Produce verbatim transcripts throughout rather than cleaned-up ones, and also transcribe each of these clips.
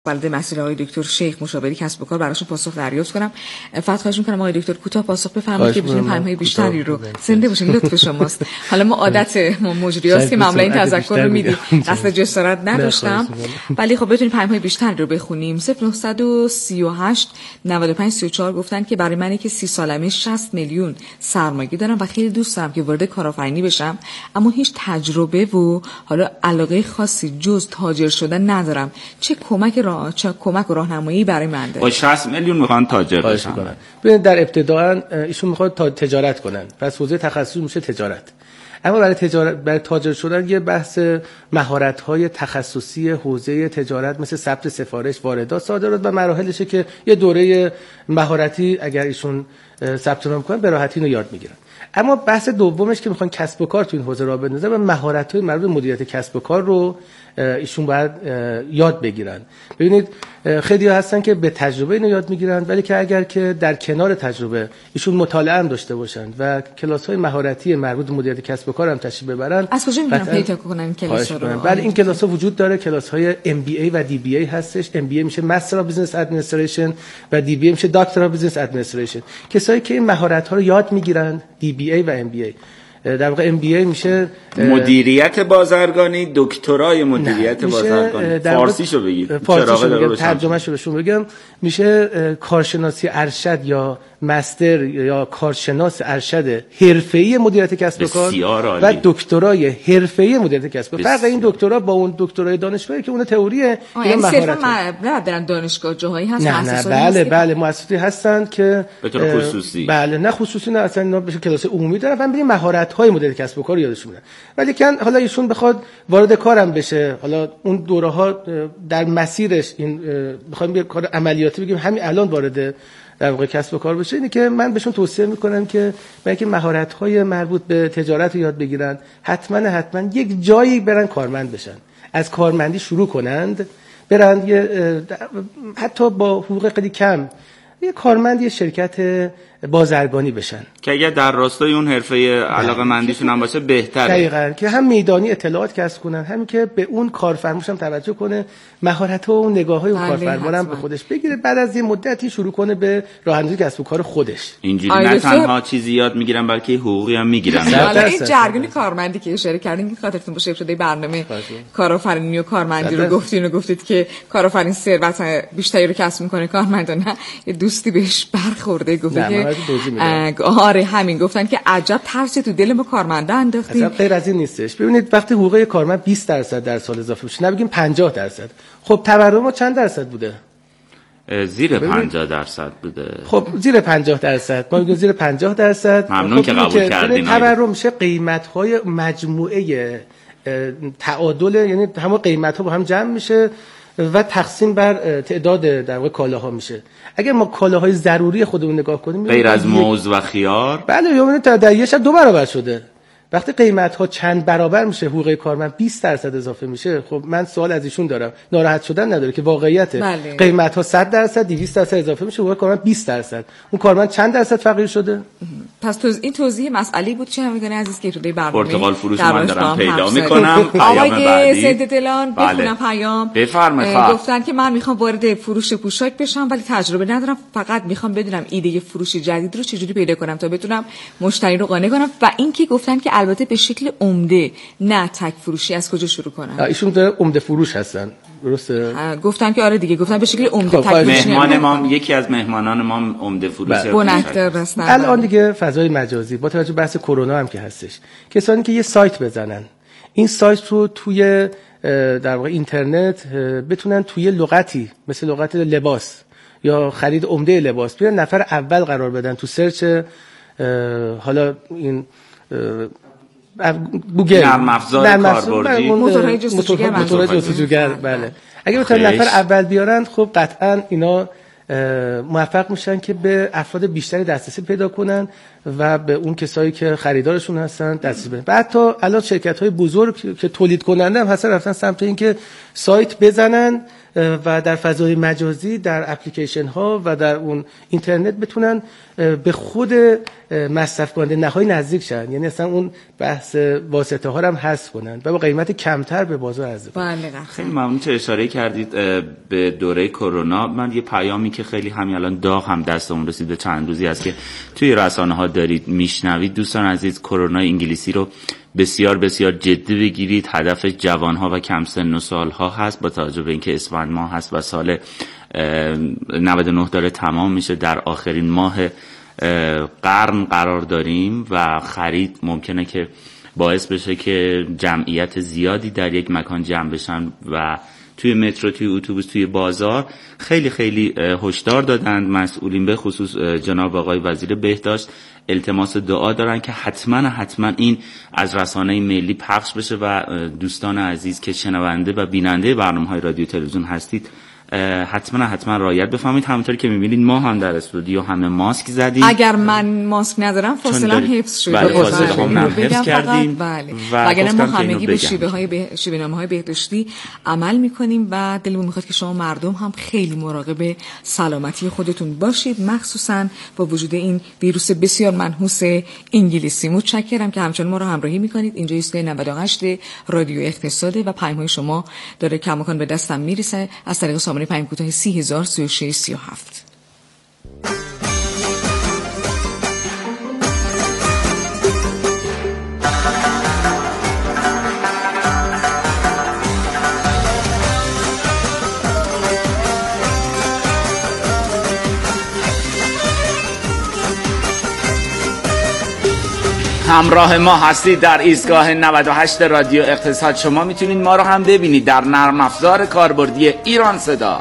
والد مسئول آقای دکتر شیخ مشاوری کسب و کار براشون پاسخ دریافت کنم. فقط خواهش می‌کنم آقای دکتر کوتاه پاسخ بفرمایید که بتونیم پیام‌های بیشتری رو زنده باشیم. لطف شماست. حالا ما عادت ما مجریاست که معمولا این تذکر رو میدیم. قصد جسارت نداشتم. ولی خب بتونیم پیام‌های بیشتری رو بخونیم. صفر نه سه هشت نود و پنج سی و چهار گفتن که برای منی که سی سالمه شصت میلیون سرمایه دارم و خیلی دوست دارم که وارد کارآفرینی بشم، اما هیچ تجربه و حالا علاقه خاصی جز تاجر شدن ندارم. چه کمک را چه کمک و راهنمایی برای من داره؟ با شصت میلیون میخوان تاجر بشن. ببینید در ابتداء ایشون میخواد تا تجارت کنن، پس حوزه تخصصی میشه تجارت. اما برای تجارت برای تاجر شدن یه بحث مهارت‌های تخصصی حوزه تجارت مثل ثبت سفارش، واردات، صادرات و مراحلشه که یه دوره مهارتی اگر ایشون ثبت نام کنن به راحتی اینو یاد میگیرن. اما بحث دومش که میخوان کسب و کار تو این حوزه راه بندازن و مهارت‌های مربوط به مدیریت کسب و کار رو ایشون باید یاد بگیرن. ببینید خیلی ها هستن که به تجربه اینو یاد میگیرن، ولی که اگر که در کنار تجربه ایشون مطالعه هم داشته باشن و کلاس‌های مهارتی مربوط به مدیریت کسب و کار هم تشریف ببرن، از کجا میتونن پیدا کنن این کلاس‌ها رو؟ بله این کلاس‌ها وجود داره. کلاس‌های ام بی ای و دی بی ای هستش. ام بی ای میشه مستر آف بیزنس ادمنستریشن و دی بی ای میشه دکتر آف بیزنس ادمنستریشن. کسایی که این مهارت‌ها رو یاد میگیرن، دی بی ای و ام بی ای، در واقع ام بی ای میشه مدیریت بازرگانی، دکترای مدیریت بازرگانی. فارسیشو بگید، فارسیشو ترجمه‌شو بهشون بگم، میشه کارشناسی ارشد یا مستر یا کارشناس ارشد حرفه‌ای مدیریت کسب و کار و دکترای حرفه‌ای مدیریت کسب و کار. فرق این دکترا با اون دکترای دانشگاهی که اون تئوریه، این مهارت نه در دانشگاه جاهایی هست، مؤسساتی بله بله مؤسساتی هستن که به طور خصوصی بله نه خصوصی نه اصلا اینا به کلاس عمومی دارن و برای مهارت‌های مدیریت کسب و کار یادشون میدن. ولی کن حالا ایشون بخواد وارد کارم بشه، حالا اون دوره‌ها در مسیرش این بخوایم یه کار عملیاتی بگیم همین الان وارد در واقع کسب و کار بشه، اینه که من بهشون توصیه میکنم که برای اینکه مهارت‌های مربوط به تجارت رو یاد بگیرن، حتما حتما یک جایی برن کارمند بشن، از کارمندی شروع کنند، برن یه حتی با حقوق خیلی کم یه کارمند یه شرکت بازرگانی بشن که اگر در راستای اون حرفه علاقه‌مندیشون هم باشه بهتره. دقیقاً که هم میدانی اطلاعات کسب کنن، هم که به اون کارفرماش هم توجه کنه، مهارت‌ها و نگاه‌های اون کارفرما هم به خودش بگیره، بعد از یه مدتی شروع کنه به راه‌اندازی کسب و کار خودش. اینجوری نه تنها چیزی یاد میگیرن بلکه حقوقی هم میگیرن. حالا این جرگون کارمندی که اشاره کردین که خاطرتون باشه ابتدای برنامه کارآفرینی و کارمندی رو گفتین و گفتید که کارآفرین ثروت بیشتری رو کسب می‌کنه، کارمند نه. یه دوستی بهش برخورده گفته که آره همین، گفتن که عجب ترسی تو دل ما کارمندا انداختیم. اصلا غیر از این نیستش. ببینید وقتی حقوق کارمند بیست درصد در سال اضافه بشه، نبگیم پنجاه درصد، خب تورم ما چند درصد بوده؟ زیر پنجاه درصد بوده. خب زیر پنجاه درصد، ما میگیم زیر پنجاه درصد. ممنون خب که قبول کردین. تورم میشه قیمت‌های مجموعه تعادل، یعنی همه قیمت‌ها با هم جمع میشه و تقسیم بر تعداد در واقع کالاها میشه. اگر ما کالاهای ضروری خودمون نگاه کنیم غیر از موز و خیار، بله میبینید تا در یه شب دو برابر شده. وقتی قیمت ها چند برابر میشه، حقوق کارمند بیست درصد اضافه میشه. خب من سوال از ایشون دارم، ناراحت شدن نداره که واقعیت بله. قیمت ها صد درصد دویست درصد اضافه میشه، حقوق کارمند بیست درصد. اون کارمند چند درصد فقیر شده؟ پس تو این توضیح مسئله بود چه میگن عزیز که توی برنامه پرتقال فروش من دارم پیدا میکنم. آقای سید دلان بخونم پیام بفرمایید. گفتن که من میخوام وارد فروش پوشاک بشم ولی تجربه ندارم، فقط میخوام بدونم ایده فروش جدید رو چجوری پیدا کنم تا بتونم مشتری رو قانع کنم، و اینکه گفتن که البته به شکل عمده نه تک فروشی، از کجا شروع کنم؟ ایشون داره عمده فروش هستن، درسته؟ گفتن که آره دیگه، گفتن به شکل عمده تک فروشی. مهمان ما یکی از مهمانان ما عمده فروشه. بنکدار هستن. الان دیگه فضای مجازی با توجه به بحث کرونا هم که هستش، کسانی که یه سایت بزنن، این سایت رو توی در واقع اینترنت بتونن توی لغتی مثل لغت لباس یا خرید عمده لباس بیان نفر اول قرار بدن تو سرچ حالا این گوگل، نرم افزار کاربردی، موتورهای جستجوگر، بله اگه بتونن نفر اول بیارن، خب قطعا اینا موفق میشن که به افراد بیشتری دسترسی پیدا کنن و به اون کسایی که خریدارشون هستن دسترسی بدن. بعد تا الان شرکت‌های بزرگ که تولید کننده هم هستن رفتن سمت این که سایت بزنن و در فضای مجازی در اپلیکیشن ها و در اون اینترنت بتونن به خود مصرف کننده نهایی نزدیک شن، یعنی اصلا اون بحث واسطه ها رو هم حذف کنن و با قیمت کمتر به بازار عرضه کنن. خیلی ممنون که اشاره کردید به دوره کرونا. من یه پیامی که خیلی همین الان داغ هم دستمون رسید به چند روزی است که توی رسانه ها دارید میشنوید. دوستان عزیز، کرونا انگلیسی رو بسیار بسیار جدی بگیرید. هدف جوانها و کم سن و سالها هست، با توجه به اینکه اسفند ماه هست و سال نود و نه داره تمام میشه، در آخرین ماه قرن قرار داریم و خرید ممکنه که باعث بشه که جمعیت زیادی در یک مکان جمع بشن و توی مترو، توی اتوبوس، توی بازار. خیلی خیلی هشدار دادند مسئولین، به خصوص جناب آقای وزیر بهداشت، التماس دعا دارن که حتما حتما این از رسانه ملی پخش بشه و دوستان عزیز که شنونده و بیننده برنامه‌های رادیو تلویزیون هستید حتما حتما رعایت بفهمید. همونطور که می‌بینید ما هم در استودیو همه ماسک زدیم. اگر من ماسک ندارم فاصله حفظ شده. بله، فاصله هم حفظ کردیم. بله. و اگر ما همگی به شیوه‌های به... شیوه‌نامه‌های بهداشتی عمل می‌کنیم و دلمون می‌خواد که شما مردم هم خیلی مراقب سلامتی خودتون باشید، مخصوصاً با وجود این ویروس بسیار منحوس انگلیسی. متشکرم که همچنان ما رو همراهی می‌کنید. اینجا ایستگاه نود و هشت رادیو اقتصاده و پیام‌های شما داره کماکان به دستم میرسه از طریق سامانه پیام کوتاه سی هزار سی و شش سی و هفت. همراه ما هستید در ایستگاه نود و هشت رادیو اقتصاد. شما میتونید ما رو هم ببینید در نرم افزار کاربردی ایران صدا.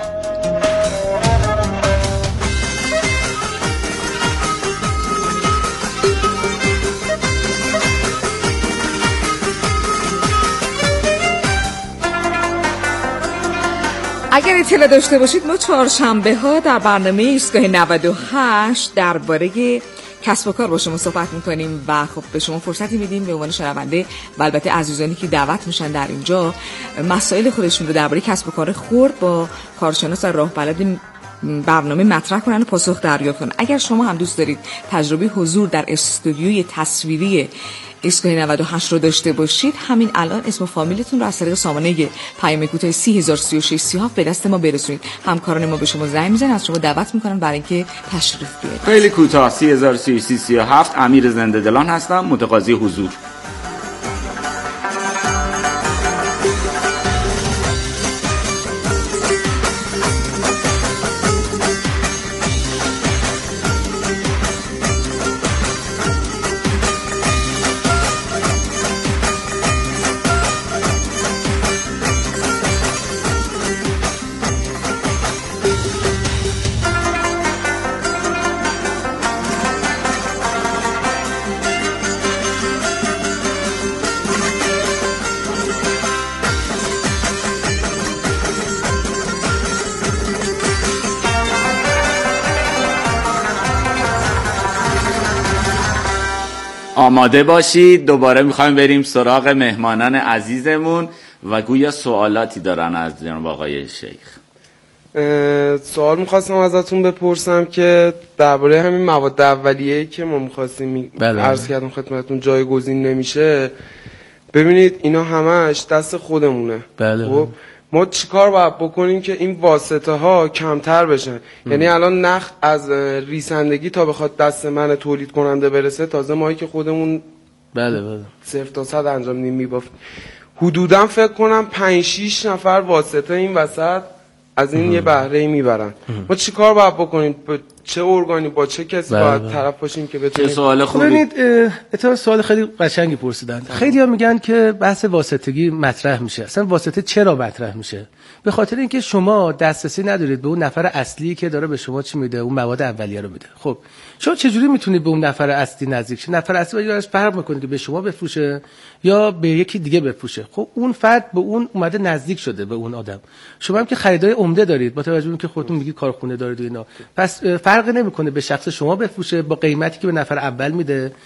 اگر اطلاع داشته باشید ما چهارشنبه ها در برنامه ایستگاه نود و هشت درباره کسب و کار با شما صحبت میکنیم و خب به شما فرصتی میدیم به عنوان شنونده و البته عزیزانی که دعوت میشن در اینجا مسائل خودشون رو درباره کسب و کار خرد با کارشناس و راه بلد برنامه مطرح کنن و پاسخ دریافت کنن. اگر شما هم دوست دارید تجربه حضور در استودیوی تصویری ایستگاه نود و هشت رو داشته باشید، همین الان اسم و فامیلتون رو از طریق سامانه پیام کوتاه سی هزار سی و شش سی و هفت به دست ما برسونید. همکاران ما به شما زنگ میزنن، از شما دعوت میکنن برای اینکه تشریف بیارید. خیلی کوتاه سی هزار سی و شش سی و هفت. امیر زنده دلان هستم، متقاضی حضور. آماده باشید، دوباره میخوایم بریم سراغ مهمانان عزیزمون و گویا سوالاتی دارن از جناب آقای شیخ. سوال میخواستم ازتون بپرسم که درباره همین مواد اولیه‌ای که ما میخواستیم عرض کردم خدمتتون جایگزین نمیشه. ببینید اینا همش دست خودمونه. بله. خب ما چیکار باید بکنیم که این واسطه ها کمتر بشن؟ ام. یعنی الان نخ از ریسندگی تا بخواد دست من تولید کننده برسه، تازه مایی که خودمون بله بله صفر تا صد انجام نیم میبافت، حدودا فکر کنم پنج شش نفر واسطه این وسط از این ام. یه بهره میبرن. ام. ما چیکار باید بکنیم؟ چه ارگانی با چه کسی بله باید بله. طرف باشیم که بتونیم؟ چه سوال خوبی. ببینید اتفاقا سوال خیلی قشنگی پرسیدن. خیلی‌ها میگن که بحث واسطگی مطرح میشه. اصلا واسطه چرا مطرح میشه؟ به خاطر اینکه شما دسترسی ندارید به اون نفر اصلی که داره به شما چی میده، اون مواد اولیه رو میده. خب شما چجوری میتونید به اون نفر اصلی نزدیک شید؟ نفر اصلی باید فرق میکنه که به شما بفروشه یا به یکی دیگه بفروشه. خب اون فرد به اون اومده نزدیک شده به اون آدم. شما هم که خریدای عمده دارید، با توجه به اینکه خودتون میگی کارخونه دارید و اینا، پس فرق نمیکنه به شخص شما بفروشه با قیمتی که به نفر اول میده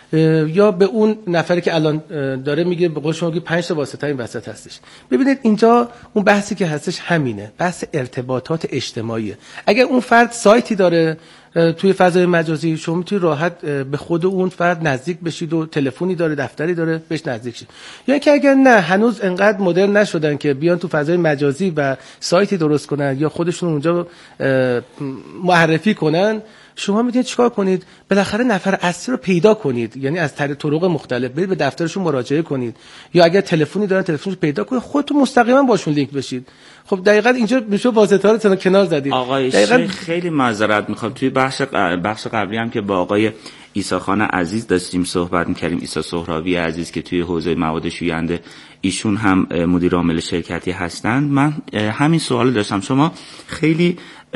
یا به اون نفری که الان داره میگه به قول شما پنج تا واسطه این وسط هستش. ببینید اینجا اون بحثی که هستش همینه، بحث ارتباطات اجتماعیه. اگر اون فرد سایتی داره توی فضای مجازی، شما میتونید راحت به خود اون فرد نزدیک بشید و تلفنی داره، دفتری داره، بهش نزدیک شید. یا که اگر نه هنوز انقدر مدرن نشدن که بیان تو فضای مجازی و سایتی درست کنن یا خودشون اونجا معرفی کنن، شما میتونید چیکار کنید؟ بالاخره نفر اصلی رو پیدا کنید، یعنی از طریق طرق مختلف برید به دفترشون مراجعه کنید، یا اگر تلفنی دارن تلفنش رو پیدا کنید، خودتون مستقیما باشون لینک بشید. خب دقیقاً اینجا میشه واسطه‌ها رو کنار زدید. آقای شیخ خیلی معذرت میخوام، توی بخش بخش قبلی هم که با آقای عیسی خان عزیز داشتیم صحبت می‌کردیم، عیسی سهرابی عزیز که توی حوزه مواد شوینده ایشون هم مدیر عامل شرکتی هستند، من همین سوال داشتم. شما خیلی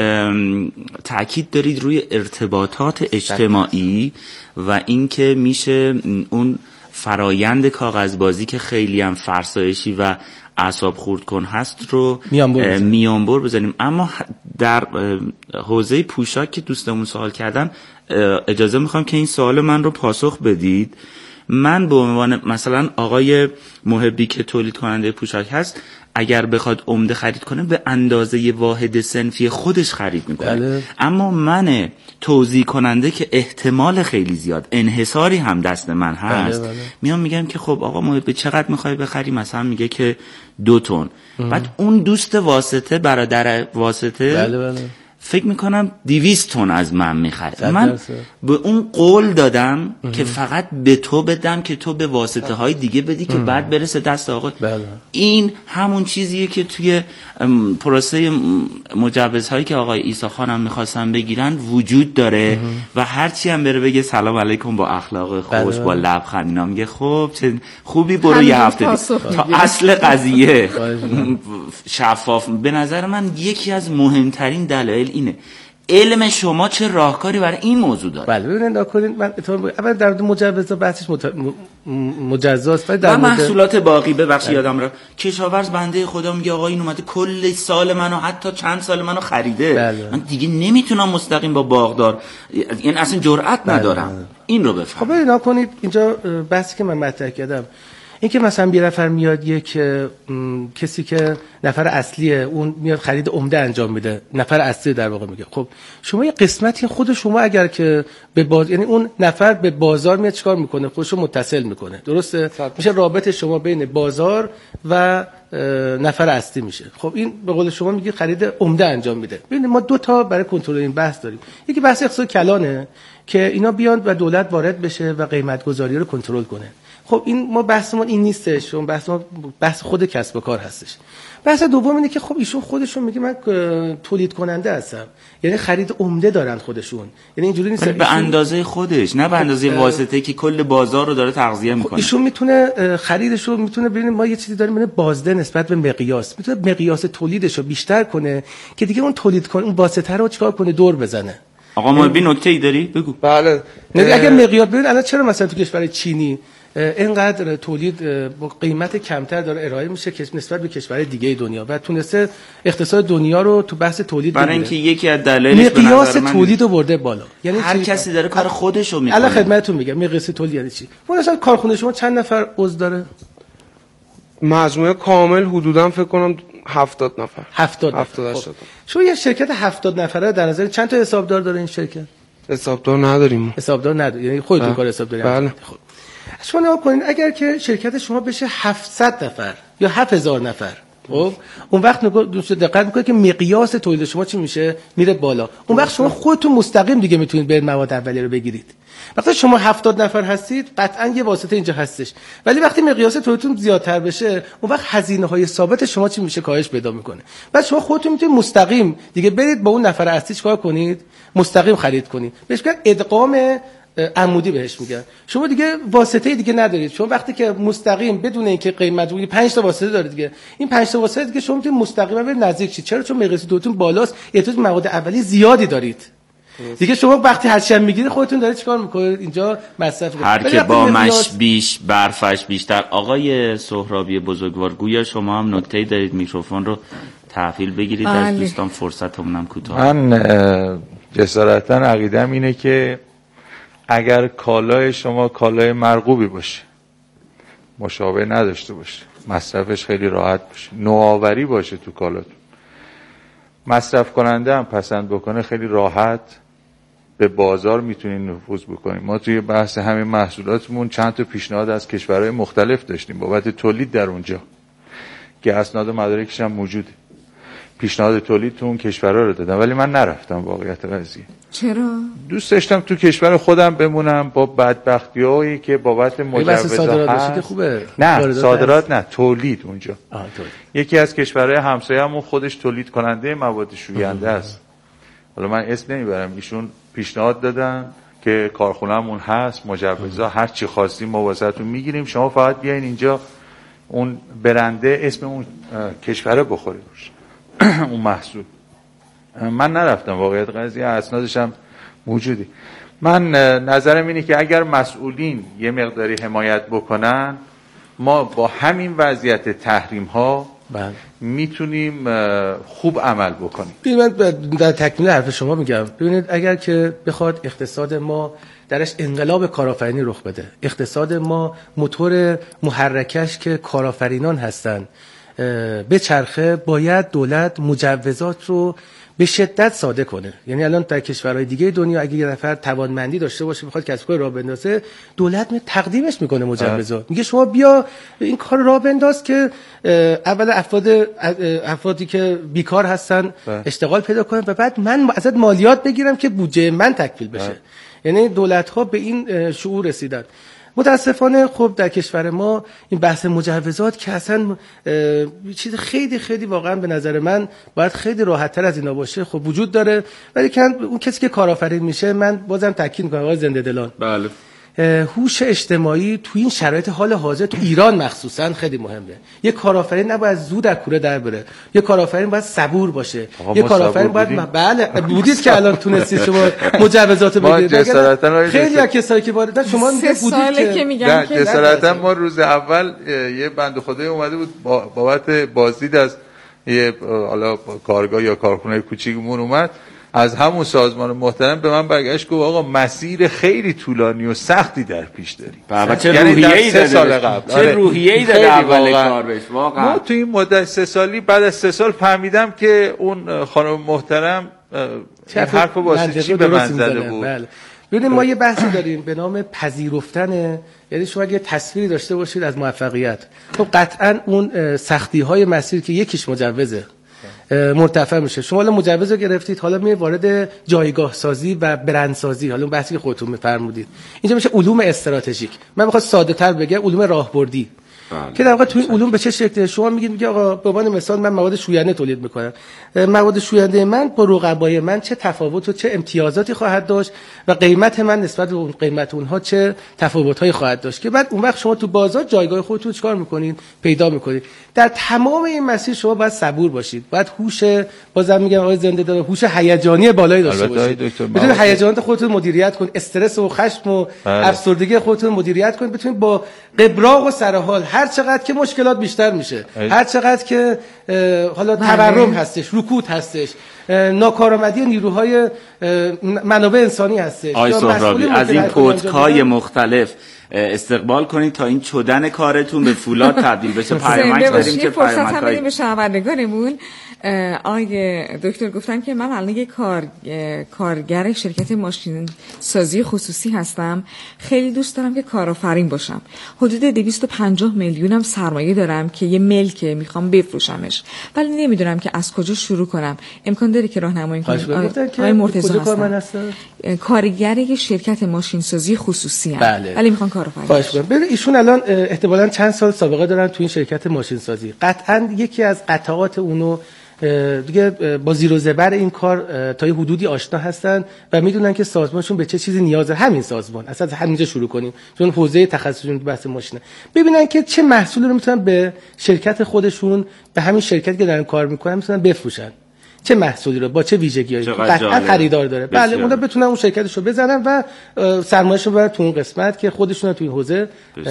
تأکید دارید روی ارتباطات اجتماعی و اینکه میشه اون فرایند کاغذبازی که خیلی هم فرسایشی و اعصاب خورد کن هست رو میانبر بزنیم. اما در حوزه پوشاک که دوستمون سوال کردن، اجازه میخوام که این سوال من رو پاسخ بدید. من به عنوان مثلا آقای محبی که تولید کننده پوشاک هست، اگر بخواد عمده خرید کنه به اندازه واحد صنفی خودش خرید میکنه. بله. اما من توزیع کننده که احتمال خیلی زیاد انحصاری هم دست من هست، بله بله. میام میگم که خب آقا محبی چقدر میخوای بخری؟ مثلا میگه که دو تن. بعد اون دوست واسطه، برادر واسطه، بله بله. فکر میکنم دویست تن از من میخره. من به اون قول دادم اه. که فقط به تو بدم که تو به واسطه های دیگه بدی که بعد برسه دست آقا. بله. این همون چیزیه که توی پروسه مجوزهایی که آقای عیسی خان هم میخواستن بگیرن وجود داره اه. و هرچی هم بره بگه سلام علیکم با اخلاق خوش، بله. با لبخند، اینا میگه خب چه خوبی، برو یه هفته تا اصل قضیه شفاف. به نظر من یکی از مهمترین دلایل اینه. علم شما چه راهکاری برای این موضوع داره؟ بله ببینید نکنید، من اول در مورد مجوزات بحثش مت... مجزاست و در محصولات باقی ببخشید یادم رفت، کشاورز بنده خدا میگه آقا این اومده کل سال منو حتی چند سال منو خریده، بله. من دیگه نمیتونم مستقیم با باغدار، یعنی اصلا جرئت ندارم. بله. این رو بفهم. خب ببینید نکنید اینجا بحثی که من مطرح کردم این که مثلا یه نفر میاد، یک کسی که نفر اصلیه اون میاد خرید عمده انجام میده، نفر اصلی در واقع میگه خب شما یه قسمتی خود شما اگر که به باز، یعنی اون نفر به بازار میاد چیکار میکنه؟ خودشو متصل میکنه، درسته؟ میشه رابطه شما بین بازار و نفر اصلی میشه. خب این به قول شما میگه خرید عمده انجام میده. ببینید ما دو تا برای کنترل این بحث داریم. یکی بحث اقتصاد کلانه که اینا بیان و دولت وارد بشه و قیمت گذاری رو کنترل کنه. خب این ما بحثمون این نیستش، اون بحث ما بحث خود کسب و کار هستش. بحث دوم اینه که خب ایشون خودشون میگه من تولید کننده هستم، یعنی خرید عمده دارن خودشون، یعنی اینجوری نیست به اندازه خودش، نه به اندازه واسطه‌ای که کل بازار رو داره تغذیه میکنه. ایشون میتونه خریدش رو میتونه ببینید ما یه چیزی داریم، میتونه بازده نسبت به مقیاس، میتونه مقیاس تولیدش رو بیشتر کنه که دیگه اون تولید کنه اون واسطه رو چیکار کنه؟ دور بزنه. آقا ما بی نکته‌ای داری؟ بگو. بله. اگه مقیاس ببین الان چرا مثلا تو کشور چینی اینقدر تولید با قیمت کمتر داره ارائه میشه که نسبت به کشورهای دیگه دنیا و تونسته اقتصاد دنیا رو تو بحث تولید برای اینکه یکی از دلایلش به نظر من تولید رو برده بالا، یعنی هر کسی داره کار خودش رو میکنه. الان خدمتتون میگم مقیاس تولید یعنی چی. مثلا کارخونه شما چند نفر عضو داره؟ مجموعه کامل حدوداً فکر کنم هفتاد نفر. هفتاد هفتاد خب. شما یه شرکت هفتاد نفره در نظر چند تا حسابدار داره این شرکت؟ حسابدار نداریم. حسابدار نداره، یعنی خودتون کار حسابداری بله. خب شما نگاه کنید اگر که شرکت شما بشه هفتصد نفر یا هفت هزار نفر، خب اون وقت نگاه دوست دقت میکنید که مقیاس تولید شما چی میشه؟ میره بالا. اون وقت شما خودتون مستقیم دیگه میتونید برید مواد اولیه رو بگیرید. وقتی شما هفتاد نفر هستید قطعا یه واسطه اینجا هستش، ولی وقتی مقیاس تولیدتون زیادتر بشه اون وقت هزینه های ثابت شما چی میشه؟ کاهش پیدا میکنه. بعد شما خودتون میتونید مستقیم دیگه برید با اون نفر اصلی چیکار کنید؟ مستقیم خرید کنید. بهش میگن ادغام عمودی بهش میگن. شما دیگه واسطه دیگه ندارید. شما وقتی که مستقیم بدون اینکه قیمت روی پنج تا واسطه دارید دیگه، این پنج تا واسطه دیگه شما میتونید مستقیما برید نزدیک شید. چرا؟ چون مقیاس دوتون بالاست، احتیاج مواد اولیه زیادی دارید. دیگه شما وقتی هر چی میگیرید خودتون دارید چیکار میکنید؟ اینجا مصرف هر که با مش بیش برفش بیشتر. آقای سهرابی بزرگوار گویا شما هم نکته‌ای دارید، میکروفون رو تحویل بگیرید. آلی. از دوستان فرصتمونم کوتاه. من جسارتاً عقیده‌ام اینه که اگر کالای شما کالای مرغوبی باشه، مشابه نداشته باشه، مصرفش خیلی راحت باشه، نوآوری باشه تو کالاتون، مصرف کننده هم پسند بکنه، خیلی راحت به بازار میتونین نفوذ بکنیم. ما توی بحث همین محصولاتمون چند تا پیشنهاد از کشورهای مختلف داشتیم بابت تولید در اونجا که اسناد و مدارکش هم موجوده. پیشنهاد تولید تو اون کشورها رو دادم ولی من نرفتم. واقعیت قضیه چرا؟ دوست داشتم تو کشور خودم بمونم با بدبختی‌هایی که بابت مجوزها هست. خوبه. نه صادرات نه، تولید اونجا. آه، تولید. یکی از کشورهای همسایه‌مون خودش تولید کننده مواد شوینده است. حالا من اسم نمیبرم، ایشون پیشنهاد دادن که کارخونه‌مون هست، مجوزها هر چی خواستیم ما واسهتون میگیریم، شما فقط بیاین اینجا اون برنده اسم اون کشور بخوره روش اون محصول. من نرفتم. واقعیت قضیه اسنادش هم موجودی. من نظرم اینه که اگر مسئولین یه مقداری حمایت بکنن، ما با همین وضعیت تحریم ها میتونیم خوب عمل بکنیم. من در تکمیل حرف شما میگم، ببینید اگر که بخواد اقتصاد ما درش انقلاب کارآفرینی رخ بده، اقتصاد ما موتور محرکش که کارآفرینان هستن به چرخه، باید دولت مجوزات رو به شدت ساده کنه. یعنی الان در کشورهای دیگه دنیا اگه یه نفر توانمندی داشته باشه بخواد کسب کار راه بندازه، دولت می تقدیمش میکنه مجوزات، میگه شما بیا این کار راه بنداز که اول افراد افرادی که بیکار هستن اشتغال پیدا کنن و بعد من ازت مالیات بگیرم که بودجه من تکمیل بشه. یعنی دولت ها به این شعور رسیدن. متاسفانه خب در کشور ما این بحث مجوزات که اصلا چیز خیلی خیلی واقعا به نظر من باید خیلی راحت‌تر از اینا باشه، خب وجود داره، ولی که اون کسی که کارآفرین میشه، من بازم تاکید می‌کنم آقای زنده دلان، بله، هوش اجتماعی تو این شرایط حال حاضر تو ایران مخصوصا خیلی مهمه. یه کارآفرین نباید زود از کوره در بره، یه کارآفرین باید صبور باشه، یه کارآفرین باید م... بله بودید که الان تونستید شما مجوزات بگیرید. خیلی از کسایی که وارد شما سه ساله که میگن که جسارتا ما روز اول یه بنده خدایی اومده بود بابت بازدید از یه حالا کارگاه یا کارخونه کوچیکمون اومد، از همون سازمان محترم به من برگشت گفت آقا مسیر خیلی طولانی و سختی در پیش داریم. بابا چه روحیه‌ای داده سال قبل، چه روحیه‌ای داده اول کار بهش. واقعا ما تو این مدت سه سالی بعد از سه سال فهمیدم که اون خانم محترم حرفو واسه چی به من زده بود. بله. ببینید ما یه بحثی داریم به نام پذیرفتن. یعنی شما اگه تصویری داشته باشید از موفقیت، خب قطعاً اون سختی‌های مسیر که یکیش مجوزه مرتفع میشه. شما حالا مجوز رو گرفتید، حالا می وارد جایگاه سازی و برند سازی، حالا اون بحثی که خودتون میفرمودید اینجا میشه علوم استراتژیک. من میخوام ساده تر بگم علوم راهبردی. بله. که در واقع توی این علوم به چه شکلی شما میگید میگه آقا به عنوان مثال من مواد شوینده تولید میکنم، مواد شوینده من با رقبای من چه تفاوت و چه امتیازاتی خواهد داشت و قیمت من نسبت به اون قیمت اونها چه تفاوت‌هایی خواهد داشت، که بعد اون وقت شما تو بازار جایگاه خودتون چیکار میکنید پیدا میکنید. در تمام این مسیر شما باید صبور باشید، باید هوش، بازم میگم آقای زنده داره، هوش هیجانی بالایی داشته باشید، بتونید هیجانات خودتون مدیریت کنید، استرس و خشم و افسردگی خودتون مدیریت کنید، بتونید با قبراق و سرحال هر چقدر که مشکلات بیشتر میشه، هر چقدر که حالا تورم هستش، رکود هستش، ناکارآمدی نیروهای منابع انسانی هستش، آقای سهرابی از این پودکای مختلف استقبال کنید تا این چدن کارتون به فولاد تبدیل بشه. پیامک داریم که فرصت هم بدیم به شنوندگانمون. آقای دکتر گفتن که من الان یک کار کارگر شرکت ماشین سازی خصوصی هستم، خیلی دوست دارم که کارآفرین باشم، حدود دویست و پنجاه میلیونم سرمایه دارم که یه ملکه میخوام بفروشمش، ولی نمیدونم که از کجا شروع کنم. امکان داره که راهنمایی کنید؟ آقای مرتضی هستن، کارگر یک شرکت ماشین سازی خصوصی ام، بله. ولی میخوان کارآفرین باشن. ببین ایشون الان احتمالاً چند سال سابقه دارن تو این شرکت ماشین سازی، قطعاً یکی از قطعات اونو دیگه با زیر و زبر این کار تا یه حدودی آشنا هستن و میدونن که سازمانشون به چه چیزی نیاز داره. همین سازمان اصلا همینجا شروع کنیم چون حوزه تخصصشون بحث ماشینه، ببینن که چه محصولی رو میتونن به شرکت خودشون، به همین شرکتی که دارن کار میکنن میتونن بفروشن، چه محصولی رو با چه ویژگی‌هایی قطعا خریدار داره. بله اونا بتونن اون شرکتشو بزنن و سرمایه‌شو ببرن تو اون قسمت که خودشون تو این حوزه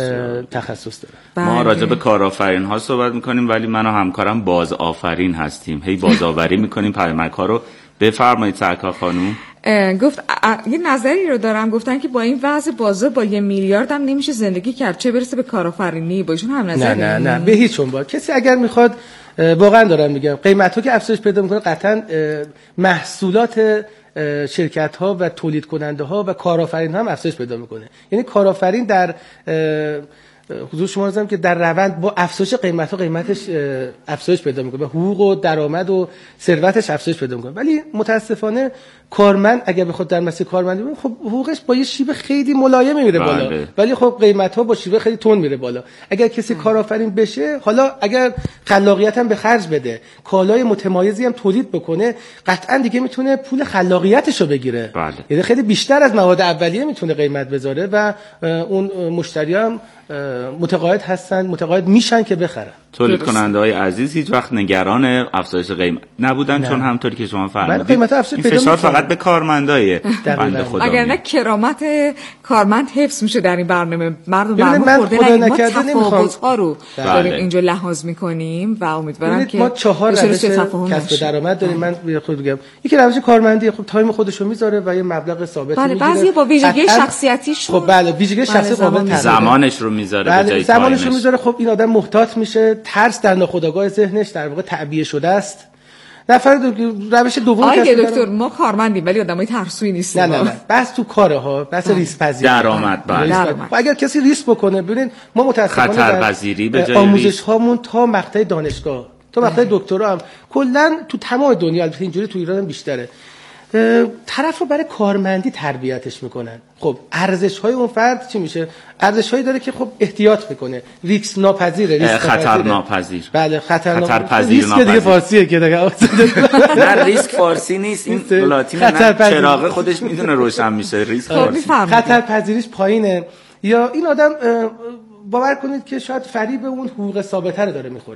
تخصص دارن. ما راجع به کارآفرین ها صحبت می‌کنیم ولی من و همکارم بازآفرین هستیم، هی بازآوری می‌کنیم پیامک‌ها رو. بفرمایید سرکار خانم. گفت یه نظری رو دارم، گفتن که با این وضع بازار با یه میلیارد هم نمیشه زندگی کرد، چه برسه به کارآفرینی. با ایشون هم نظر؟ نه نه نه به هیچ عنوان. کسی اگر میخواد، واقعا دارم میگم، قیمت‌ها که افزایش پیدا میکنه قطعاً محصولات شرکت ها و تولید کننده ها و کارآفرین هم افزایش پیدا میکنه. یعنی کارآفرین در حضور شما هستم که در روند با افزایش قیمت ها قیمتش افزایش پیدا میکنه، حقوق و درآمد و ثروتش افزایش پیدا میکنه. ولی متاسفانه کارمند اگر بخواد در مسیر کارمندی بره، خب حقوقش با یه شیب خیلی ملایم میره بالا، ولی خب قیمت ها با شیب خیلی تند میره بالا. اگر کسی کارآفرین بشه، حالا اگر خلاقیت هم به خرج بده، کالای متمایزی هم تولید بکنه، قطعا دیگه میتونه پول خلاقیتش رو بگیره. بله. یعنی خیلی بیشتر از مواد اولیه میتونه قیمت بذاره و اون مشتری هم متقاعد هستن، متقاعد میشن که بخرن. تولید کننده های عزیز هیچ وقت نگران افزایش قیمت نبودن، نه. چون همونطوری که شما فرمودید قیمت افزایش پیدا فشار فقط به کارمندای بنده خدا. اگر نه کرامت کارمند حفظ میشه در این برنامه. مردم برنامه خورده نکرده نمیخوام ها رو داریم اینجا لحاظ میکنیم و امیدوارم که ما چهار روش کسب درآمد داریم. من خود بگم یکی روش کارمندی، خب تایم خودشو میذاره و یه مبلغ ثابت میگیره. بله بعضی با ویژگی شخصیتیش، خب بله ویژگی شخصی قابل زمانش رو میذاره به جای زمانش رو میذاره. خب این آدم محتاط میشه، ترس در ناخودآگاه ذهنش در واقع تعبیه شده است. نفر دو... روش دوم آقای دکتر ما کارمندیم ولی آدمای ترسویی نیستیم. نه نه نه بس تو کاره ها، بس ریسک پذیری، درآمد. بله اگر کسی ریسک بکنه، ببینید ما متأسفانه خطر پذیری به جای آموزش هامون تا مقطع دانشگاه تا مقطع دکترا هم کلا تو تمام دنیا، البته اینجوری تو ایران هم بیشتره، طرف رو برای کارمندی تربیتش میکنن. خب ارزش های اون فرد چی میشه؟ ارزش هایی داره که خب احتیاط میکنه، ریسک ناپذیره، ریسک خطر ناپذیر. بله خطر ناپذیر. ریسک دیگه فارسیه که دیگه نه ریسک فارسی نیست، این لاتین چراغ خودش میدونه روشن میشه. ریسک فارسی خطر پذیریش پایینه. یا این آدم باور کنید که شاید فریب اون حقوق ثابته رو داره میخوره.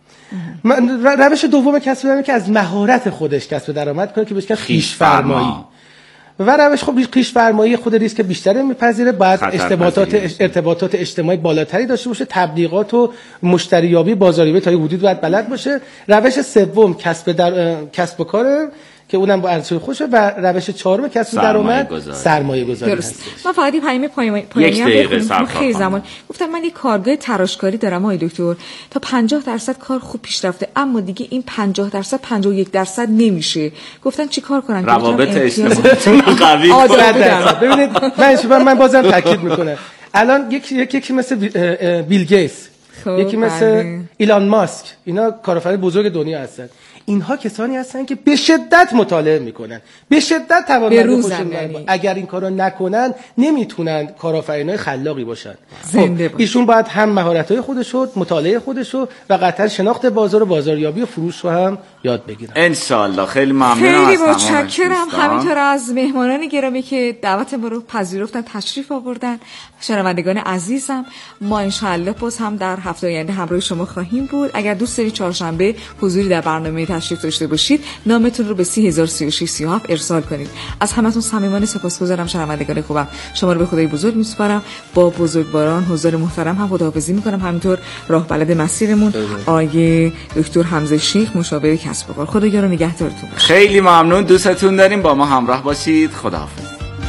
روش دوم کسب درآمد که از مهارت خودش کسب درآمد کنه که بهش میگن خویش فرمایی. و روش خب خویش فرمایی خود ریسک بیشتری میپذیره، بعد ارتباطات ارتباطات اجتماعی بالاتری داشته باشه، تبلیغات و مشتریابی بازاریابی تا حدود باید بلد باشه. روش سوم کسب در کسب و کار که اونم با ارزش خوشه و روش چهارم کسب درآمد سرمایه گذاری هست. ما فقط پیام پایانی هم خیلی زمان گفتم من یه کارگاه تراشکاری دارم آقای دکتر، تا پنجاه درصد کار خوب پیش رفته اما دیگه این پنجاه درصد پنجاه و یک درصد نمیشه. گفتن چیکار کنن؟ روابط اجتماعی قوی کنن. ببینید من من بازم تاکید میکنم، الان یکی یکی مثل بیل گیتس، یکی مثل ایلان ماسک، اینا کارآفرین بزرگ دنیا هستن. اینها کسانی هستن که به شدت مطالعه میکنن، به شدت توانمند خودشون. اگر این کارو نکنن نمیتونن کارآفرینای خلاقی باشن. زنده خب ایشون باید هم مهارت‌های خودشو، مطالعه خودشو و قطعا شناخت بازار و بازاریابی و فروش رو هم یاد بگیرن. ان شاء الله. خیلی ممنونم. خیلی متشکرم همینطور از مهمانان گرامی که دعوت ما رو پذیرفتن، تشریف آوردن. شنوندگان عزیزم ما ان شاء الله باز هم در هفته آینده همراه شما خواهیم بود. اگر دوست دارید چهارشنبه حضوری در برنامه تشریف داشته باشید نامتون رو به سی هزار و سی و شش سی و هفت ارسال کنید. از همتون صمیمانه سپاسگزارم شنوندگان خوبم. شما رو به خدای بزرگ میسپارم. با بزرگواران حضار محترم هم خداحافظی میکنم. همینطور راه بلد مسیرمون آقای دکتر حمزه شیخ مشاور کسب و کار. خدایا رو نگهدارتون باشه. خیلی ممنون، دوستتون داریم. با ما همراه باشید. خداحافظ.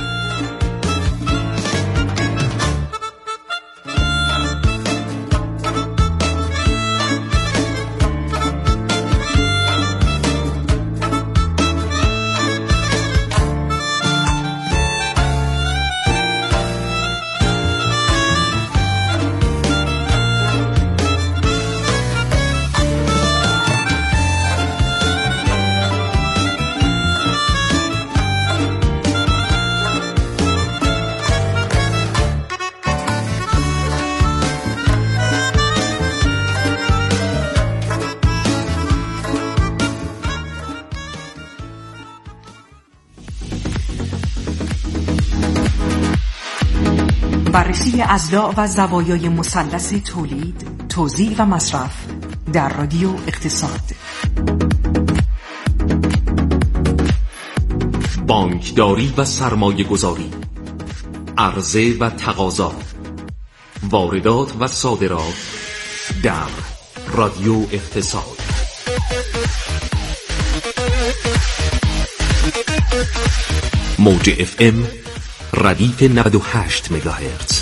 بررسی اضلاع و زوایای مثلث تولید، توزیع و مصرف در رادیو اقتصاد. بانکداری و سرمایه گذاری، عرضه و تقاضا، واردات و صادرات در رادیو اقتصاد. موج اف ام ردیف نود و هشت مگاهرتز.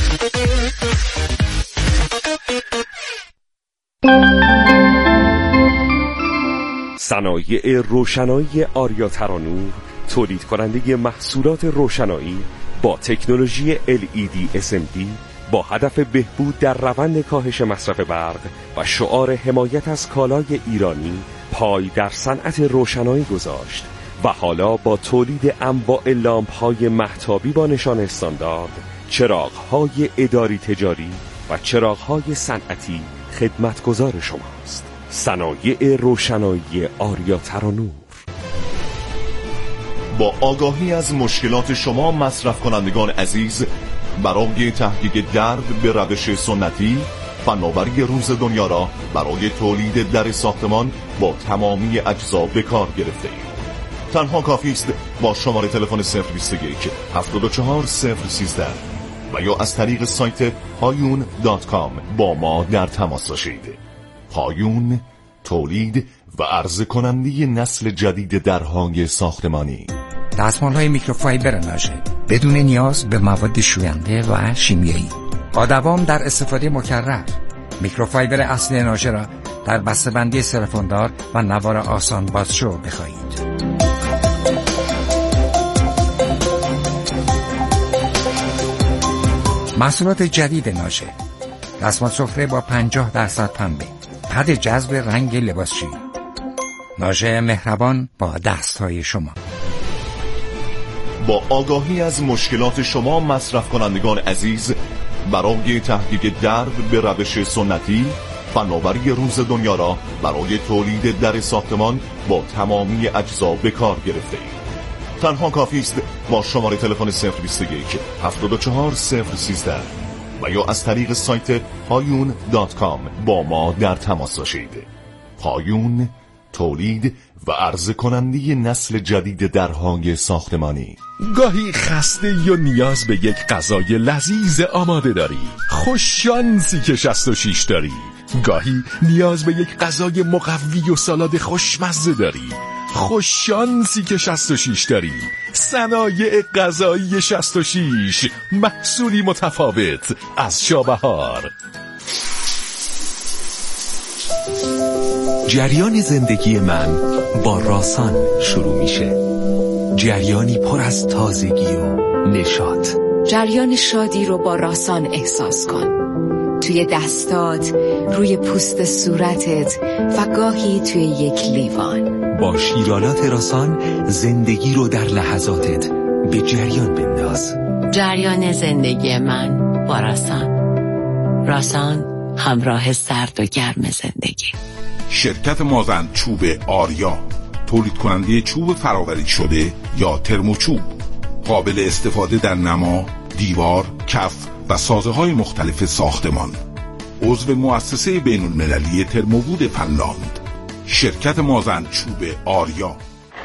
صنایع روشنایی آریا ترانور تولید کننده محصولات روشنایی با تکنولوژی ال ای دی اس ام دی با هدف بهبود در روند کاهش مصرف برق و شعار حمایت از کالای ایرانی پای در صنعت روشنایی گذاشت و حالا با تولید انواع لامپ‌های مهتابی با نشان استاندارد، چراغ‌های اداری تجاری و چراغ‌های صنعتی خدمتگزار شماست. صنایع روشنایی آریا ترانور. با آگاهی از مشکلات شما مصرف کنندگان عزیز برای تحقیق درد به روش سنتی، فناوری روز دنیا را برای تولید در ساختمان با تمامی اجزا به کار گرفته ایم. تنها کافی است با شماره تلفن صفر بیست و یک هفتاد و چهار صفر سیزده و یا از طریق سایت هایون دات کام با ما در تماس باشید. هایون، تولید و عرضه کننده نسل جدید درهای ساختمانی. دستمال‌های میکروفایبر ناژه بدون نیاز به مواد شوینده و شیمیایی، با دوام در استفاده مکرر. میکروفایبر اصلی ناژه را در بسته‌بندی سلفوندار و نوار آسان بازشو بخرید. محصولات جدید ناژه: دستمال سفره با پنجاه درصد پنبه، پد جذب رنگ لباسشویی. ناژه مهربان با دست‌های شما. با آگاهی از مشکلات شما مصرف کنندگان عزیز برای تحقیق درد به روش سنتی، فناوری روز دنیا را برای تولید در ساختمان با تمامی اجزا به کار گرفته ایم. تنها کافی است با شماره تلفن صفر بیست و یک هفتاد و چهار صفر سیزده و یا از طریق سایت هایون دات کام با ما در تماس باشید. هایون، تولید و عرضه کننده نسل جدید درهای ساختمانی. گاهی خسته یا نیاز به یک غذای لذیذ آماده داری، خوششانسی که شصت و شش داری. گاهی نیاز به یک غذای مقوی و سالاد خوشمزه داری، خوششانسی که شصت و شش داری. صنایع غذایی شصت و شش، محصولی متفاوت از شابهار. جریان زندگی من با راسان شروع میشه. جریانی پر از تازگی و نشاط. جریان شادی رو با راسان احساس کن. توی دستات، روی پوست صورتت و گاهی توی یک لیوان. با شیرالات راسان زندگی رو در لحظاتت به جریان بنداز. جریان زندگی من با راسان. راسان، همراه سرد و گرم زندگی. شرکت مازن چوب آریا، تولید کننده چوب فراوری شده یا ترموچوب، قابل استفاده در نما، دیوار، کف و سازه های مختلف ساختمان. عضو مؤسسه بین المللی ترموبود فنلاند. شرکت مازن چوب آریا.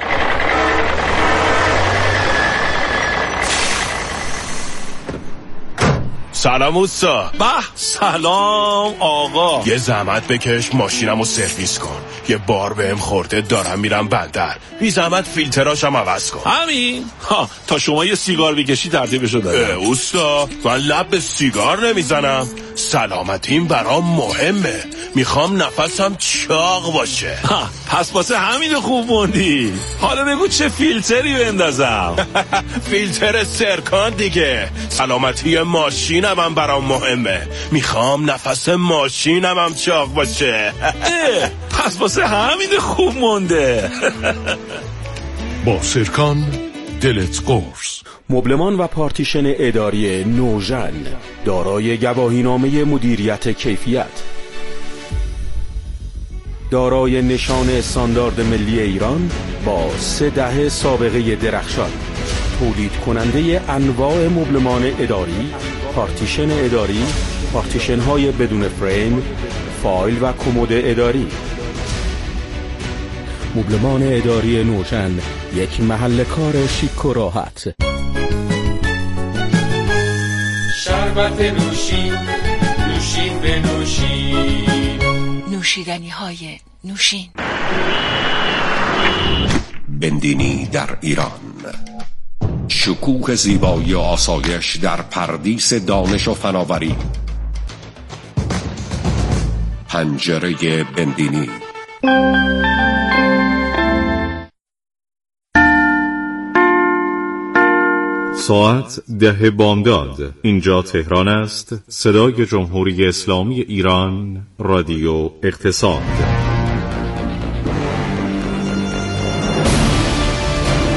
سلام اوستا. به سلام آقا. یه زحمت بکش ماشینمو سرویس کن. یه بار بهم خورده دارم میرم بندر. بی زحمت فیلتراشم عوض کن. همین؟ ها تا شما یه سیگار بکشی ترتیبشو دادم. اوستا من لب به سیگار نمیزنم. سلامتیم برام مهمه. میخوام نفسم چاق باشه. ها پس واسه همین خوب موندی. حالا بگو چه فیلتری بندازم. فیلتر سرکان دیگه. سلامتی ماشینم هم برام مهمه. میخوام نفس ماشینم هم چاق باشه. پس واسه همین خوب مونده. با سرکان دلت قرص. مبلمان و پارتیشن اداری نوژن، دارای گواهینامه مدیریت کیفیت، دارای نشان استاندارد ملی ایران با سه دهه سابقه درخشان، تولید کننده انواع مبلمان اداری، پارتیشن اداری، پارتیشن های بدون فریم، فایل و کمد اداری. مبلمان اداری نوژن، یک محل کار شیک و راحت. شربت نوشین، نوشین به نوشین، نوشیدنی های نوشین. بندینی در ایران. شکوه زیبایی و آسایش در پردیس دانش و فناوری. پنجره بندینی. ساعت ده بامداد. اینجا تهران است. صدای جمهوری اسلامی ایران، رادیو اقتصاد.